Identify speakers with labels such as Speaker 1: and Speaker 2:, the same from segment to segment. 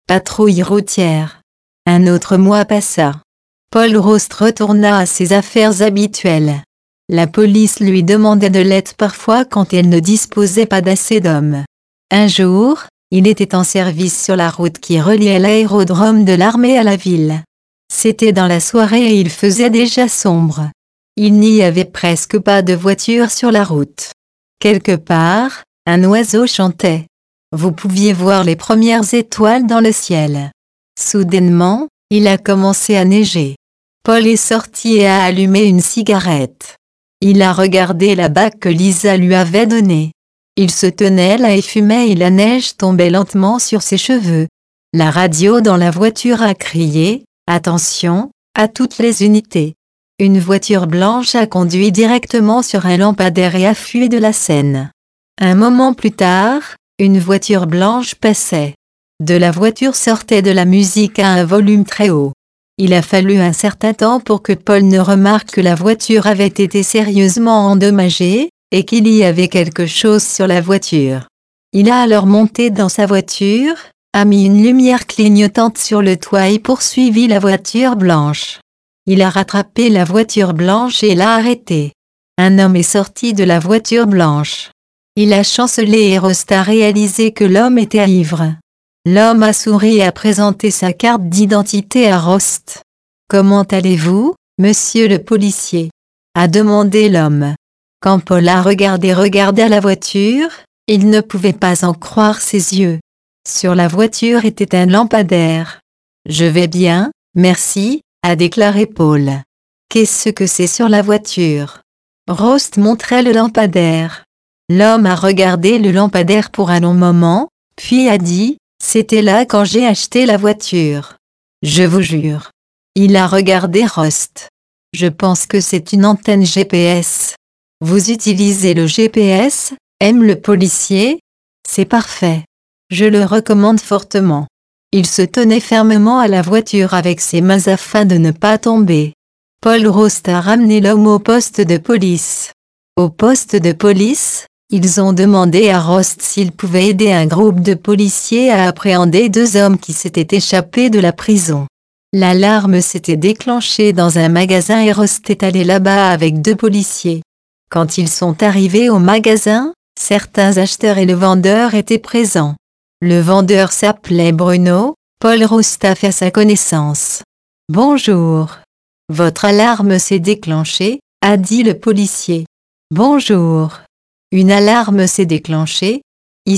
Speaker 1: Patrouille routière. Un autre mois passa. Paul Rost retourna à ses affaires habituelles. La police lui demandait de l'aide parfois quand elle ne disposait pas d'assez d'hommes. Un jour, il était en service sur la route qui reliait l'aérodrome de l'armée à la ville. C'était dans la soirée et il faisait déjà sombre. Il n'y avait presque pas de voitures sur la route. Quelque part, un oiseau chantait. Vous pouviez voir les premières étoiles dans le ciel. Soudainement, il a commencé à neiger. Paul est sorti et a allumé une cigarette. Il a regardé la bague que Lisa lui avait donnée. Il se tenait là et fumait et la neige tombait lentement sur ses cheveux. La radio dans la voiture a crié « Attention !» à toutes les unités. Une voiture blanche a conduit directement sur un lampadaire et a fui de la scène. Un moment plus tard, une voiture blanche passait. De la voiture sortait de la musique à un volume très haut. Il a fallu un certain temps pour que Paul ne remarque que la voiture avait été sérieusement endommagée, et qu'il y avait quelque chose sur la voiture. Il a alors monté dans sa voiture, a mis une lumière clignotante sur le toit et poursuivi la voiture blanche. Il a rattrapé la voiture blanche et l'a arrêtée. Un homme est sorti de la voiture blanche. Il a chancelé et Rost a réalisé que l'homme était ivre. L'homme a souri et a présenté sa carte d'identité à Rost. « Comment allez-vous, monsieur le policier ?» a demandé l'homme. Quand Paul a regardé la voiture, il ne pouvait pas en croire ses yeux. Sur la voiture était un lampadaire. « Je vais bien, merci », a déclaré Paul. « Qu'est-ce que c'est sur la voiture ?» Rost montrait le lampadaire. L'homme a regardé le lampadaire pour un long moment, puis a dit « C'était là quand j'ai acheté la voiture. Je vous jure. » Il a regardé Rost. « Je pense que c'est une antenne GPS. » « Vous utilisez le GPS, aime le policier ? C'est parfait. Je le recommande fortement. » Il se tenait fermement à la voiture avec ses mains afin de ne pas tomber. Paul Rost a ramené l'homme au poste de police. Au poste de police, ils ont demandé à Rost s'il pouvait aider un groupe de policiers à appréhender 2 hommes qui s'étaient échappés de la prison. L'alarme s'était déclenchée dans un magasin et Rost est allé là-bas avec 2 policiers. Quand ils sont arrivés au magasin, certains acheteurs et le vendeur étaient présents. Le vendeur s'appelait Bruno, Paul Rost a fait sa connaissance. « Bonjour. Votre alarme s'est déclenchée, » a dit le policier. « Bonjour. Une alarme s'est déclenchée, ici ?»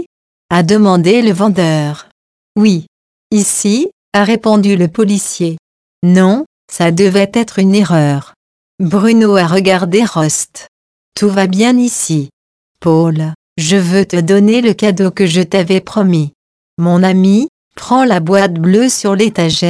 Speaker 1: a demandé le vendeur. « Oui. Ici ?» a répondu le policier. « Non, ça devait être une erreur. » Bruno a regardé Rost. « Tout va bien ici. Paul, je veux te donner le cadeau que je t'avais promis. »« Mon ami, prends la boîte bleue sur l'étagère »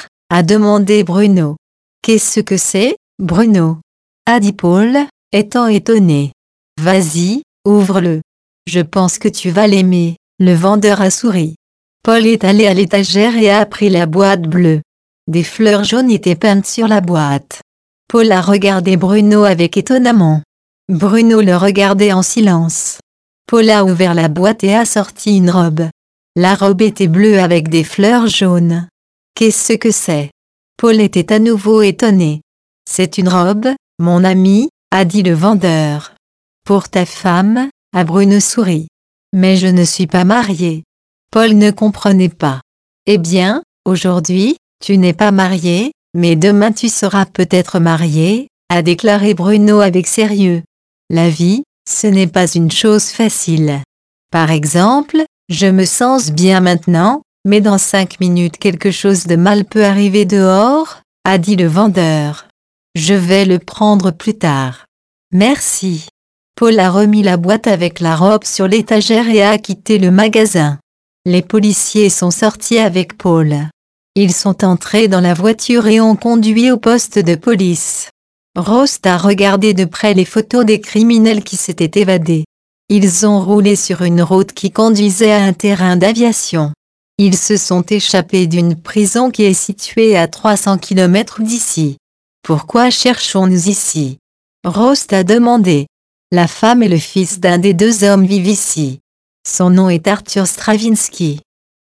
Speaker 1: a demandé Bruno. « Qu'est-ce que c'est, Bruno ?» a dit Paul, étant étonné. « Vas-y, ouvre-le. Je pense que tu vas l'aimer. » Le vendeur a souri. Paul est allé à l'étagère et a pris la boîte bleue. Des fleurs jaunes étaient peintes sur la boîte. Paul a regardé Bruno avec étonnement. Bruno le regardait en silence. Paul a ouvert la boîte et a sorti une robe. La robe était bleue avec des fleurs jaunes. « Qu'est-ce que c'est ?» Paul était à nouveau étonné. « C'est une robe, mon ami, » a dit le vendeur. « Pour ta femme ?» a Bruno souri. « Mais je ne suis pas marié. » Paul ne comprenait pas. « Eh bien, aujourd'hui, tu n'es pas marié, mais demain tu seras peut-être marié, » a déclaré Bruno avec sérieux. La vie, ce n'est pas une chose facile. Par exemple, je me sens bien maintenant, mais dans 5 minutes quelque chose de mal peut arriver dehors, a dit le vendeur. Je vais le prendre plus tard. Merci. Paul a remis la boîte avec la robe sur l'étagère et a quitté le magasin. Les policiers sont sortis avec Paul. Ils sont entrés dans la voiture et ont conduit au poste de police. Rost a regardé de près les photos des criminels qui s'étaient évadés. Ils ont roulé sur une route qui conduisait à un terrain d'aviation. Ils se sont échappés d'une prison qui est située à 300 km d'ici. Pourquoi cherchons-nous ici? Rost a demandé. La femme et le fils d'un des 2 hommes vivent ici. Son nom est Arthur Stravinsky.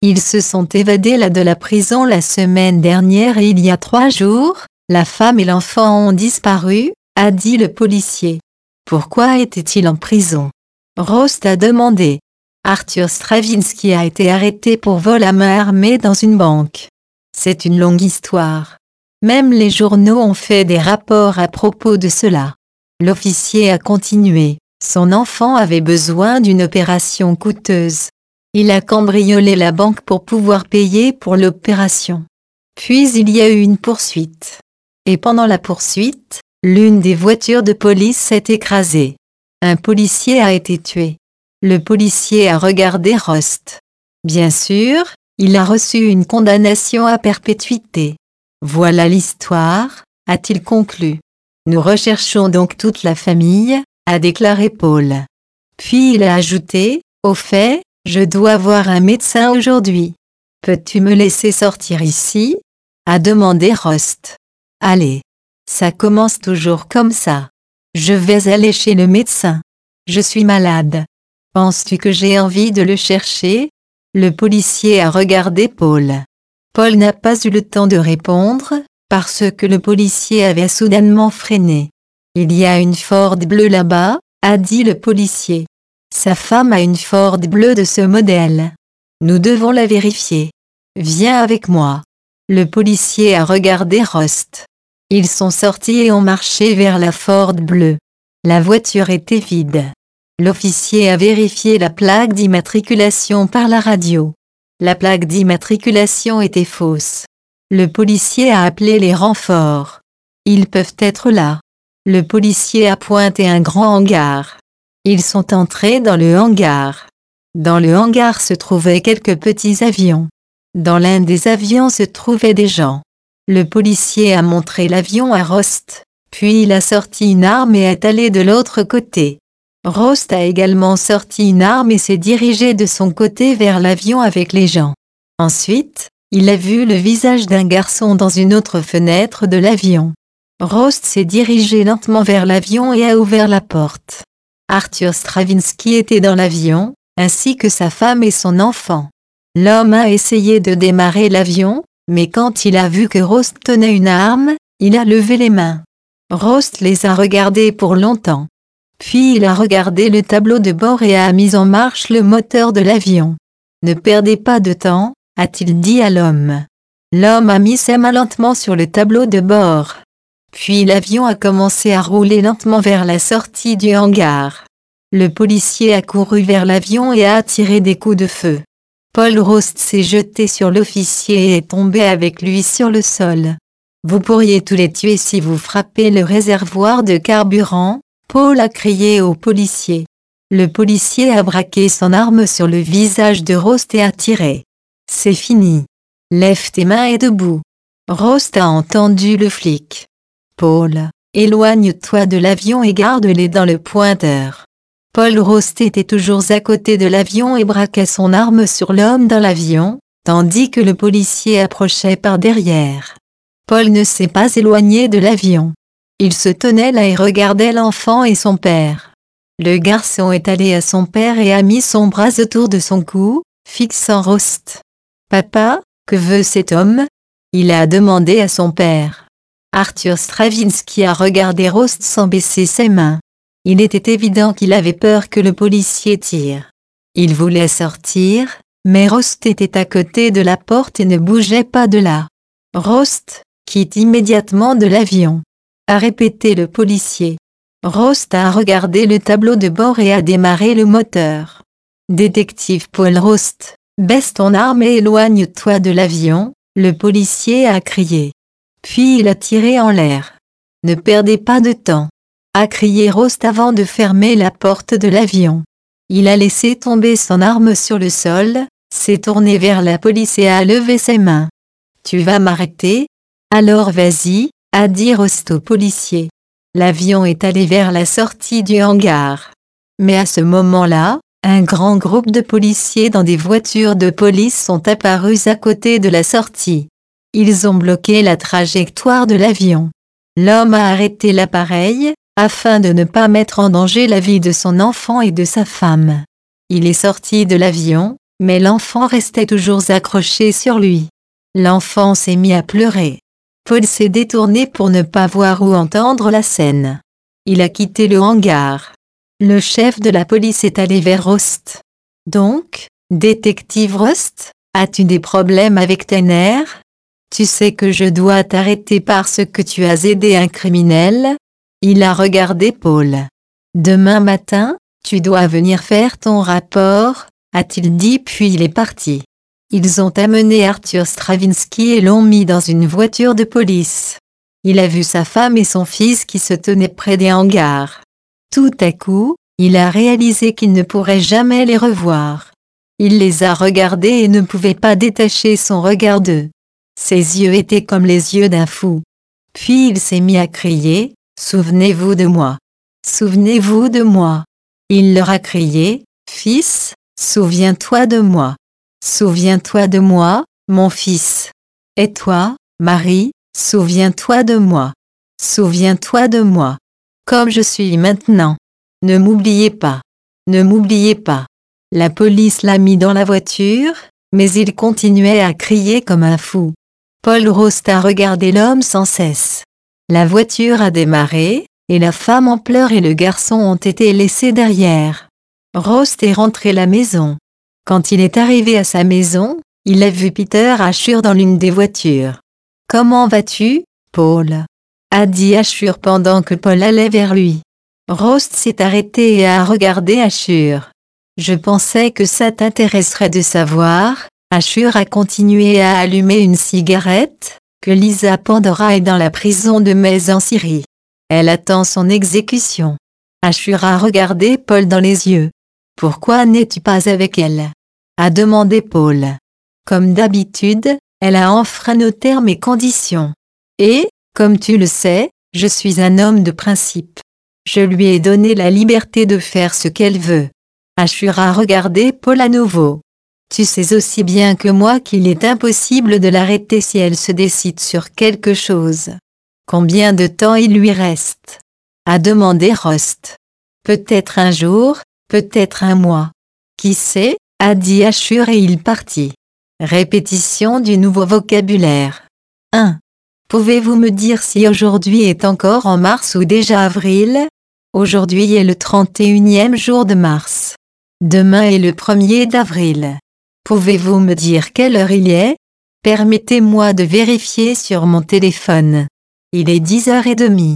Speaker 1: Ils se sont évadés de la prison la semaine dernière et il y a 3 jours, la femme et l'enfant ont disparu, a dit le policier. Pourquoi était-il en prison? Rost a demandé. Arthur Stravinsky a été arrêté pour vol à main armée dans une banque. C'est une longue histoire. Même les journaux ont fait des rapports à propos de cela. L'officier a continué. Son enfant avait besoin d'une opération coûteuse. Il a cambriolé la banque pour pouvoir payer pour l'opération. Puis il y a eu une poursuite. Et pendant la poursuite, l'une des voitures de police s'est écrasée. Un policier a été tué. Le policier a regardé Rost. Bien sûr, il a reçu une condamnation à perpétuité. Voilà l'histoire, a-t-il conclu. Nous recherchons donc toute la famille, a déclaré Paul. Puis il a ajouté, au fait, je dois voir un médecin aujourd'hui. Peux-tu me laisser sortir ici? A demandé Rost. Allez. Ça commence toujours comme ça. Je vais aller chez le médecin. Je suis malade. Penses-tu que j'ai envie de le chercher? Le policier a regardé Paul. Paul n'a pas eu le temps de répondre, parce que le policier avait soudainement freiné. Il y a une Ford bleue là-bas, a dit le policier. Sa femme a une Ford bleue de ce modèle. Nous devons la vérifier. Viens avec moi. Le policier a regardé Rost. Ils sont sortis et ont marché vers la Ford bleue. La voiture était vide. L'officier a vérifié la plaque d'immatriculation par la radio. La plaque d'immatriculation était fausse. Le policier a appelé les renforts. Ils peuvent être là. Le policier a pointé un grand hangar. Ils sont entrés dans le hangar. Dans le hangar se trouvaient quelques petits avions. Dans l'un des avions se trouvaient des gens. Le policier a montré l'avion à Rost, puis il a sorti une arme et est allé de l'autre côté. Rost a également sorti une arme et s'est dirigé de son côté vers l'avion avec les gens. Ensuite, il a vu le visage d'un garçon dans une autre fenêtre de l'avion. Rost s'est dirigé lentement vers l'avion et a ouvert la porte. Arthur Stravinsky était dans l'avion, ainsi que sa femme et son enfant. L'homme a essayé de démarrer l'avion, mais quand il a vu que Rost tenait une arme, il a levé les mains. Rost les a regardés pour longtemps. Puis il a regardé le tableau de bord et a mis en marche le moteur de l'avion. Ne perdez pas de temps, a-t-il dit à l'homme. L'homme a mis ses mains lentement sur le tableau de bord. Puis l'avion a commencé à rouler lentement vers la sortie du hangar. Le policier a couru vers l'avion et a tiré des coups de feu. Paul Rost s'est jeté sur l'officier et est tombé avec lui sur le sol. Vous pourriez tous les tuer si vous frappez le réservoir de carburant, Paul a crié au policier. Le policier a braqué son arme sur le visage de Rost et a tiré. C'est fini. Lève tes mains et debout. Rost a entendu le flic. Paul, éloigne-toi de l'avion et garde-les dans le pointeur. Paul Rost était toujours à côté de l'avion et braquait son arme sur l'homme dans l'avion, tandis que le policier approchait par derrière. Paul ne s'est pas éloigné de l'avion. Il se tenait là et regardait l'enfant et son père. Le garçon est allé à son père et a mis son bras autour de son cou, fixant Rost. « Papa, que veut cet homme ?» il a demandé à son père. Arthur Stravinsky a regardé Rost sans baisser ses mains. Il était évident qu'il avait peur que le policier tire. Il voulait sortir, mais Rost était à côté de la porte et ne bougeait pas de là. « Rost, quitte immédiatement de l'avion », a répété le policier. Rost a regardé le tableau de bord et a démarré le moteur. « Détective Paul Rost, baisse ton arme et éloigne-toi de l'avion », le policier a crié. Puis il a tiré en l'air. « Ne perdez pas de temps », a crié Rost avant de fermer la porte de l'avion. Il a laissé tomber son arme sur le sol, s'est tourné vers la police et a levé ses mains. « Tu vas m'arrêter? Alors vas-y », a dit Rost au policier. L'avion est allé vers la sortie du hangar. Mais à ce moment-là, un grand groupe de policiers dans des voitures de police sont apparus à côté de la sortie. Ils ont bloqué la trajectoire de l'avion. L'homme a arrêté l'appareil, afin de ne pas mettre en danger la vie de son enfant et de sa femme. Il est sorti de l'avion, Mais l'enfant restait toujours accroché sur lui. L'enfant s'est mis à pleurer. Paul s'est détourné pour ne pas voir ou entendre la scène. Il a quitté le hangar. Le chef de la police est allé vers Rost. Donc, détective Rost, as-tu des problèmes avec Tanner? Tu sais que je dois t'arrêter parce que tu as aidé un criminel? Il a regardé Paul. Demain matin, tu dois venir faire ton rapport, a-t-il dit puis il est parti. Ils ont amené Arthur Stravinsky et l'ont mis dans une voiture de police. Il a vu sa femme et son fils qui se tenaient près des hangars. Tout à coup, il a réalisé qu'il ne pourrait jamais les revoir. Il les a regardés et ne pouvait pas détacher son regard d'eux. Ses yeux étaient comme les yeux d'un fou. Puis il s'est mis à crier, « Souvenez-vous de moi! Souvenez-vous de moi !» Il leur a crié, « Fils, souviens-toi de moi! Souviens-toi de moi, mon fils! Et toi, Marie, souviens-toi de moi! Souviens-toi de moi! Comme je suis maintenant! Ne m'oubliez pas! Ne m'oubliez pas! » La police l'a mis dans la voiture, mais il continuait à crier comme un fou. Paul Rost a regardé l'homme sans cesse. La voiture a démarré, et la femme en pleurs et le garçon ont été laissés derrière. Rost est rentré à la maison. Quand il est arrivé à sa maison, il a vu Peter Ashur dans l'une des voitures. « Comment vas-tu, Paul ?» a dit Ashur pendant que Paul allait vers lui. Rost s'est arrêté et a regardé Ashur. « Je pensais que ça t'intéresserait de savoir. » Ashur a continué à allumer une cigarette, que Lisa Pandora est dans la prison de Mez en Syrie. Elle attend son exécution. Ashur a regardé Paul dans les yeux. « Pourquoi n'es-tu pas avec elle ?» a demandé Paul. Comme d'habitude, elle a enfreint nos termes et conditions. Et, comme tu le sais, je suis un homme de principe. Je lui ai donné la liberté de faire ce qu'elle veut. Ashur a regardé Paul à nouveau. Tu sais aussi bien que moi qu'il est impossible de l'arrêter si elle se décide sur quelque chose. Combien de temps il lui reste? A demandé Rost. Peut-être un jour, peut-être un mois. Qui sait, a dit Ashur et il partit. Répétition du nouveau vocabulaire. 1. Pouvez-vous me dire si aujourd'hui est encore en mars ou déjà avril? Aujourd'hui est le 31e jour de mars. Demain est le 1er d'avril. Pouvez-vous me dire quelle heure il est? Permettez-moi de vérifier sur mon téléphone. Il est 10h30.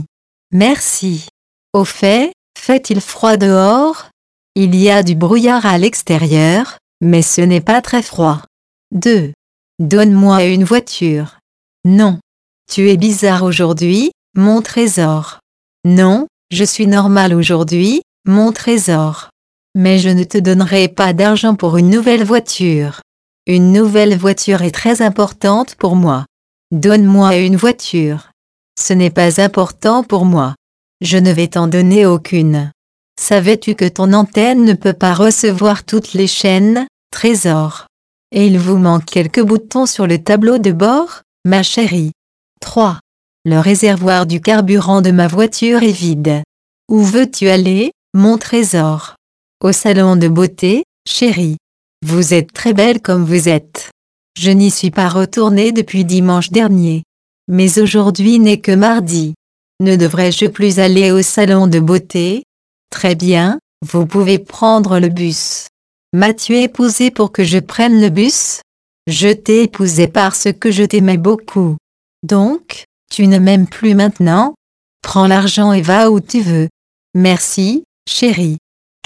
Speaker 1: Merci. Au fait, fait-il froid dehors? Il y a du brouillard à l'extérieur, mais ce n'est pas très froid. 2. Donne-moi une voiture. Non. Tu es bizarre aujourd'hui, mon trésor. Non, je suis normal aujourd'hui, mon trésor. Mais je ne te donnerai pas d'argent pour une nouvelle voiture. Une nouvelle voiture est très importante pour moi. Donne-moi une voiture. Ce n'est pas important pour moi. Je ne vais t'en donner aucune. Savais-tu que ton antenne ne peut pas recevoir toutes les chaînes, trésor? Et il vous manque quelques boutons sur le tableau de bord, ma chérie. 3. Le réservoir du carburant de ma voiture est vide. Où veux-tu aller, mon trésor? Au salon de beauté, chérie. Vous êtes très belle comme vous êtes. Je n'y suis pas retournée depuis dimanche dernier. Mais aujourd'hui n'est que mardi. Ne devrais-je plus aller au salon de beauté? Très bien, vous pouvez prendre le bus. M'as-tu épousé pour que je prenne le bus? Je t'ai épousé parce que je t'aimais beaucoup. Donc, tu ne m'aimes plus maintenant? Prends l'argent et va où tu veux. Merci, chérie.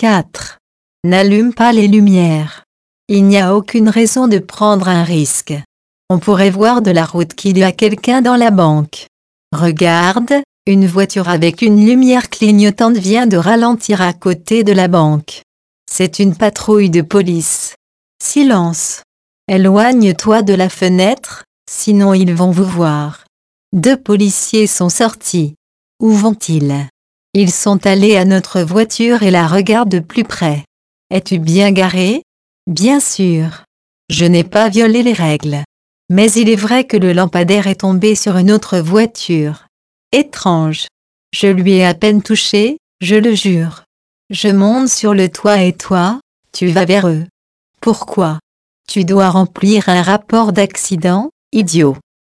Speaker 1: 4. N'allume pas les lumières. Il n'y a aucune raison de prendre un risque. On pourrait voir de la route qu'il y a quelqu'un dans la banque. Regarde, une voiture avec une lumière clignotante vient de ralentir à côté de la banque. C'est une patrouille de police. Silence. Éloigne-toi de la fenêtre, sinon ils vont vous voir. 2 policiers sont sortis. Où vont-ils? Ils sont allés à notre voiture et la regardent de plus près. Es-tu bien garé? Bien sûr. Je n'ai pas violé les règles. Mais il est vrai que le lampadaire est tombé sur une autre voiture. Étrange. Je lui ai à peine touché, je le jure. Je monte sur le toit et toi, tu vas vers eux. Pourquoi? Tu dois remplir un rapport d'accident, idiot.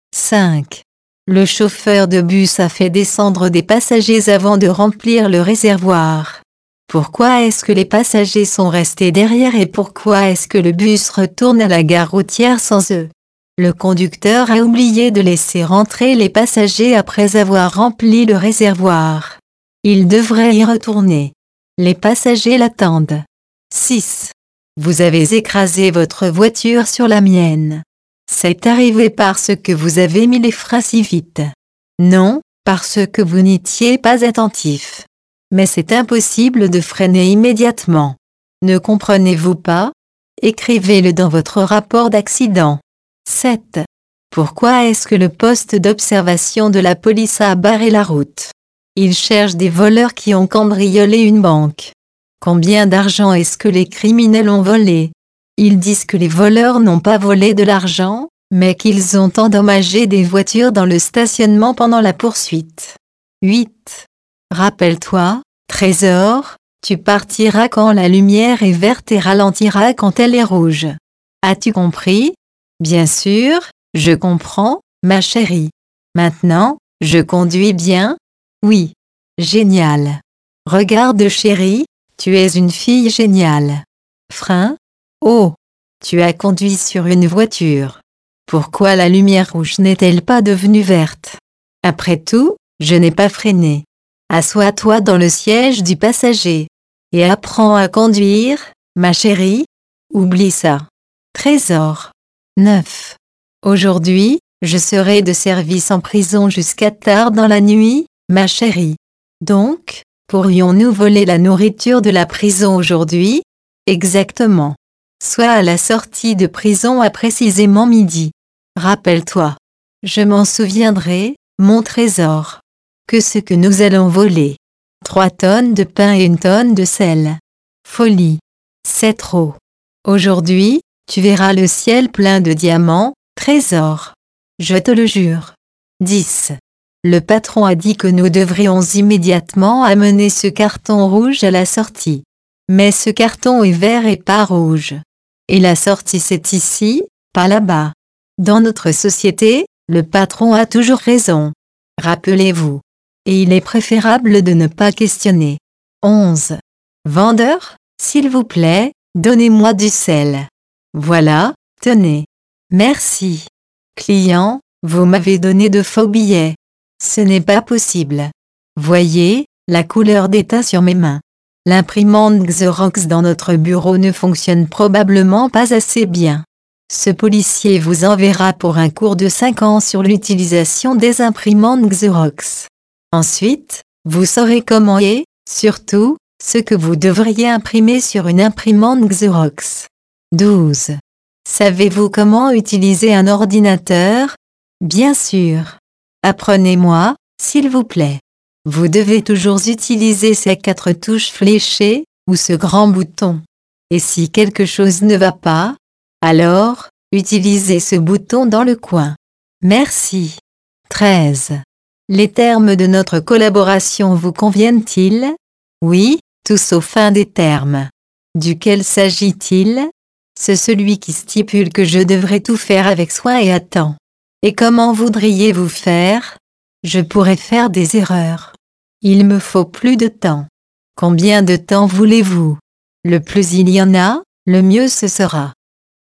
Speaker 1: 5. Le chauffeur de bus a fait descendre des passagers avant de remplir le réservoir. Pourquoi est-ce que les passagers sont restés derrière et pourquoi est-ce que le bus retourne à la gare routière sans eux? Le conducteur a oublié de laisser rentrer les passagers après avoir rempli le réservoir. Il devrait y retourner. Les passagers l'attendent. 6. Vous avez écrasé votre voiture sur la mienne. C'est arrivé parce que vous avez mis les freins si vite. Non, parce que vous n'étiez pas attentif. Mais c'est impossible de freiner immédiatement. Ne comprenez-vous pas? Écrivez-le dans votre rapport d'accident. 7. Pourquoi est-ce que le poste d'observation de la police a barré la route? Ils cherchent des voleurs qui ont cambriolé une banque. Combien d'argent est-ce que les criminels ont volé? Ils disent que les voleurs n'ont pas volé de l'argent, mais qu'ils ont endommagé des voitures dans le stationnement pendant la poursuite. 8. Rappelle-toi, trésor, tu partiras quand la lumière est verte et ralentiras quand elle est rouge. As-tu compris? Bien sûr, je comprends, ma chérie. Maintenant, je conduis bien? Oui. Génial. Regarde chérie, tu es une fille géniale. Frein? Oh, tu as conduit sur une voiture. Pourquoi la lumière rouge n'est-elle pas devenue verte? Après tout, je n'ai pas freiné. Assois-toi dans le siège du passager. Et apprends à conduire, ma chérie. Oublie ça. Trésor. 9. Aujourd'hui, je serai de service en prison jusqu'à tard dans la nuit, ma chérie. Donc, pourrions-nous voler la nourriture de la prison aujourd'hui? Exactement. Soit à la sortie de prison à précisément midi. Rappelle-toi. Je m'en souviendrai, mon trésor. Que ce que nous allons voler. 3 tonnes de pain et 1 tonne de sel. Folie. C'est trop. Aujourd'hui, tu verras le ciel plein de diamants, trésor. Je te le jure. 10. Le patron a dit que nous devrions immédiatement amener ce carton rouge à la sortie. Mais ce carton est vert et pas rouge. Et la sortie c'est ici, pas là-bas. Dans notre société, le patron a toujours raison. Rappelez-vous. Et il est préférable de ne pas questionner. 11. Vendeur, s'il vous plaît, donnez-moi du sel. Voilà, tenez. Merci. Client, vous m'avez donné de faux billets. Ce n'est pas possible. Voyez, la couleur déteint sur mes mains. L'imprimante Xerox dans notre bureau ne fonctionne probablement pas assez bien. Ce policier vous enverra pour un cours de 5 ans sur l'utilisation des imprimantes Xerox. Ensuite, vous saurez comment et, surtout, ce que vous devriez imprimer sur une imprimante Xerox. 12. Savez-vous comment utiliser un ordinateur? Bien sûr. Apprenez-moi, s'il vous plaît. Vous devez toujours utiliser ces 4 touches fléchées, ou ce grand bouton. Et si quelque chose ne va pas, alors, utilisez ce bouton dans le coin. Merci. 13. Les termes de notre collaboration vous conviennent-ils? Oui, tout sauf un des termes. Duquel s'agit-il? C'est celui qui stipule que je devrais tout faire avec soin et à temps. Et comment voudriez-vous faire? Je pourrais faire des erreurs. Il me faut plus de temps. Combien de temps voulez-vous? Le plus il y en a, le mieux ce sera.